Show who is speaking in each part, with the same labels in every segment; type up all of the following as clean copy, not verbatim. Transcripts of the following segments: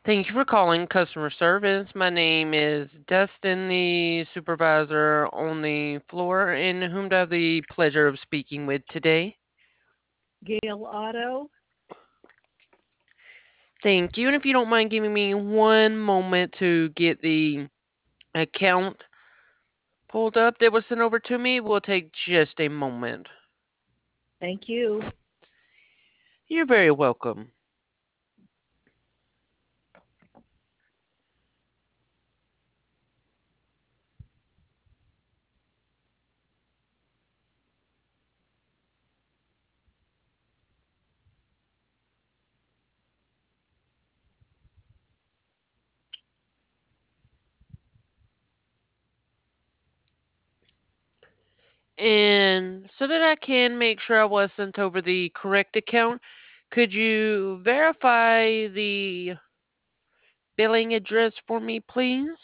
Speaker 1: Thank you for calling customer service. My name is Dustin, the supervisor on the floor, and whom do I have the pleasure of speaking with today?
Speaker 2: Gale Otto.
Speaker 1: Thank you. And if you don't mind giving me one moment to get the account pulled up that was sent over to me, it will take just a moment.
Speaker 2: Thank you.
Speaker 1: You're very welcome. And so that I can make sure I was sent over the correct account, could you verify the billing address for me, please?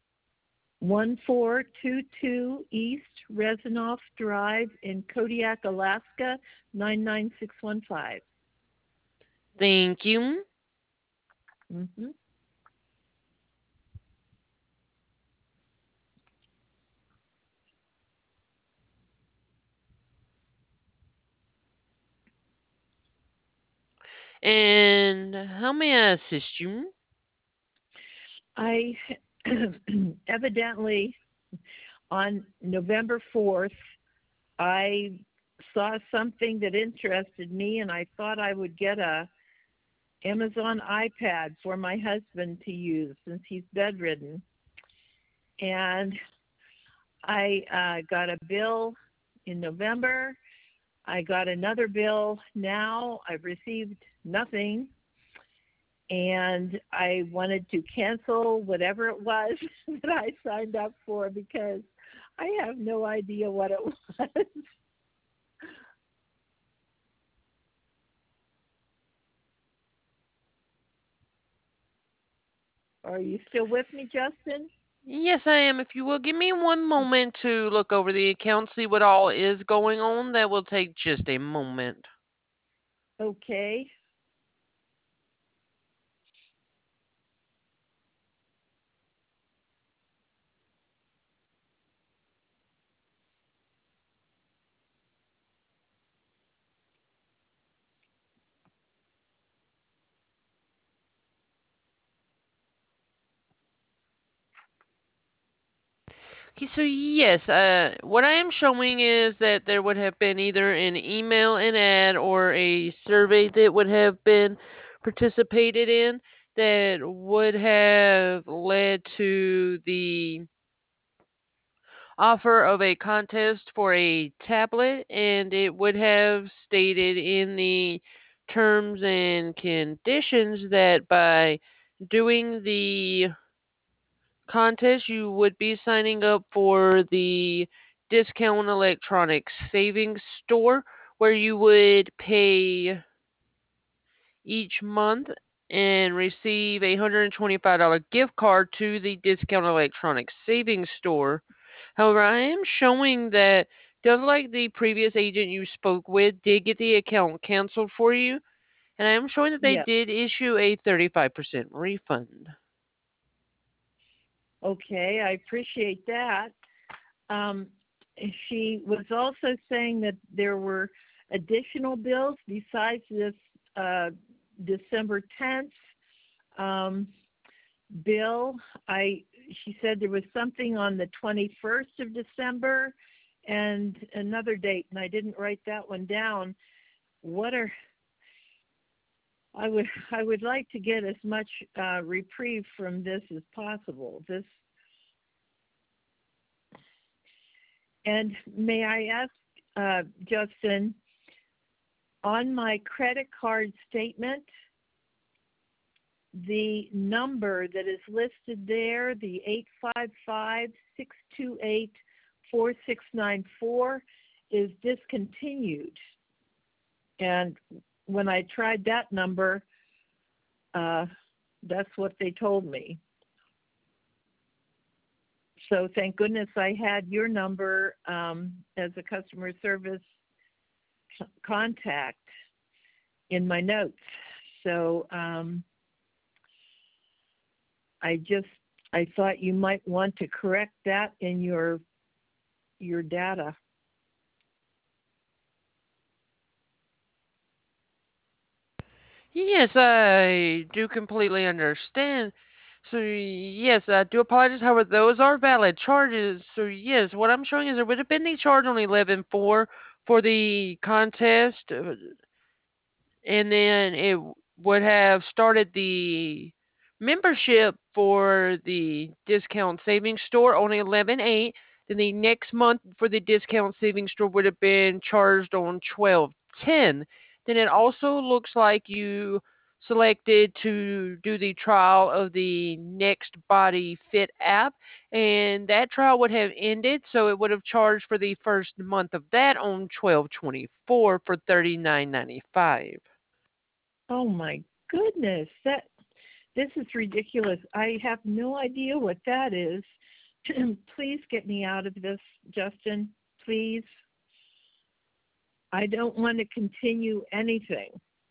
Speaker 2: 1422 East Resinoff Drive in Kodiak, Alaska, 99615.
Speaker 1: Thank you.
Speaker 2: Mm-hmm.
Speaker 1: And how may I assist you?
Speaker 2: I evidently on November 4th, I saw something that interested me and I thought I would get a Amazon iPad for my husband to use since he's bedridden. And I got a bill in November. I got another bill now. I've received nothing. And I wanted to cancel whatever it was that I signed up for because I have no idea what it was. Are you still with me, Justin?
Speaker 1: Yes, I am. If you will give me one moment to look over the account, see what all is going on, that will take just a moment.
Speaker 2: Okay.
Speaker 1: Okay, so yes, what I am showing is that there would have been either an email, an ad, or a survey that would have been participated in that would have led to the offer of a contest for a tablet, and it would have stated in the terms and conditions that by doing the contest, you would be signing up for the Discount Electronics Savings Store, where you would pay each month and receive a $125 gift card to the Discount Electronics Savings Store. However, I am showing that just like the previous agent you spoke with did get the account canceled for you, and I am showing that they
Speaker 2: Yes.
Speaker 1: did issue a 35% refund.
Speaker 2: Okay. I appreciate that. Um, she was also saying that there were additional bills besides this uh, December 10th um, bill. I She said there was something on the 21st of December and another date, and I didn't write that one down. What are I would like to get as much reprieve from this as possible. This and may I ask, Justin, on my credit card statement, the number that is listed there, the 855-628-4694, is discontinued. And when I tried that number, uh, that's what they told me. So thank goodness I had your number as a customer service contact in my notes. So I just I thought you might want to correct that in your data.
Speaker 1: Yes, I do completely understand. So, yes, I do apologize. However, those are valid charges. So, yes, what I'm showing is there would have been a charge on 11/4 for the contest, and then would have started the membership for the discount savings store on 11/8. Then the next month for the discount savings store would have been charged on 12/10. Then it also looks like you selected to do the trial of the Next Body Fit app, and that trial would have ended, so it would have charged for the first month of that on 12/24 for $39.95.
Speaker 2: Oh my goodness, that this is ridiculous. I have no idea what that is. Please get me out of this, Justin. Please. I don't want to continue anything.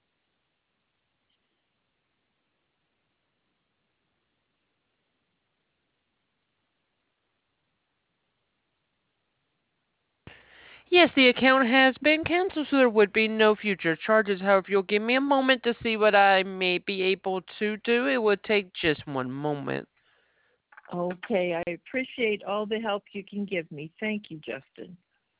Speaker 1: Yes, the account has been canceled, so there would be no future charges. However, if you'll give me a moment to see what I may be able to do, it would take just one moment.
Speaker 2: Okay, I appreciate all the help you can give me. Thank you, Justin.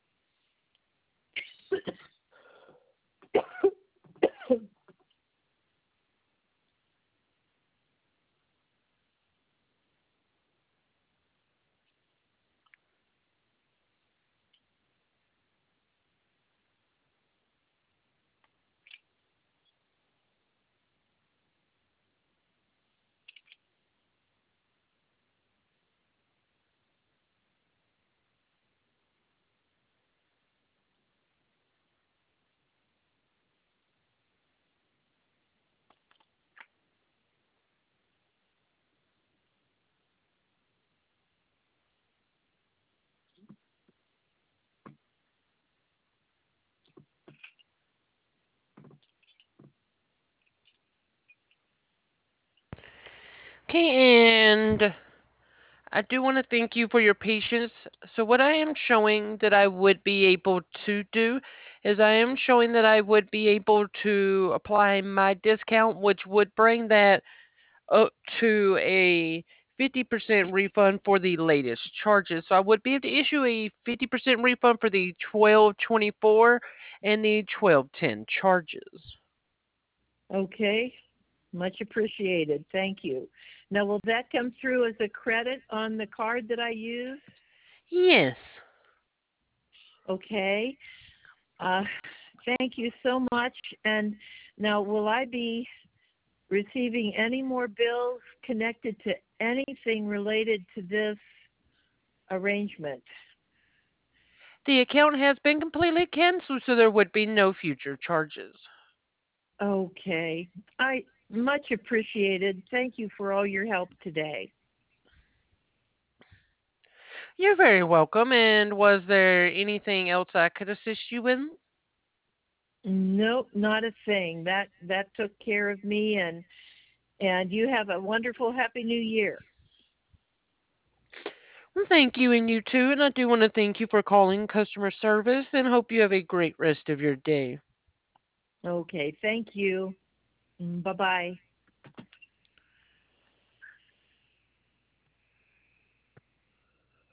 Speaker 1: Okay, and I do want to thank you for your patience. So, what I am showing that I would be able to do is I am showing that I would be able to apply my discount, which would bring that up to a 50% refund for the latest charges. So I would be able to issue a 50% refund for the 12/24 and the 12/10 charges.
Speaker 2: Okay, much appreciated. Thank you. Now, will that come through as a credit on the card that I use?
Speaker 1: Yes.
Speaker 2: Okay. Uh, Thank you so much. And now, will I be receiving any more bills connected to anything related to this arrangement?
Speaker 1: The account has been completely canceled, so there would be no future charges.
Speaker 2: Okay. I much appreciated. Thank you for all your help today.
Speaker 1: You're very welcome. And was there anything else I could assist you with?
Speaker 2: Nope, not a thing. That took care of me, and you have a wonderful happy new year.
Speaker 1: Well, thank you, and you too. And I do want to thank you for calling customer service and hope you have a great rest of your day.
Speaker 2: Okay, thank you. Bye-bye.